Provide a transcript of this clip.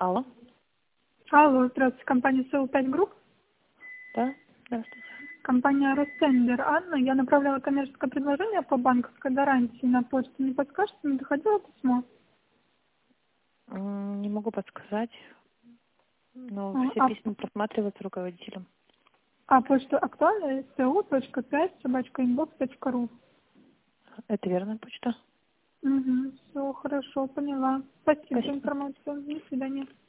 Алло. Алло, здравствуйте, компания СЛ5 Групп. Да, здравствуйте. Компания Ростендер. Анна, я направляла коммерческое предложение по банковской гарантии на почту. Не подскажете, не доходило письмо? Не могу подсказать, но все А, письма просматриваются руководителем. почта актуальная? stu.5@inbox.ru. Это верная почта? Угу, все, хорошо, поняла. Спасибо за Спасибо. информацию. До свидания.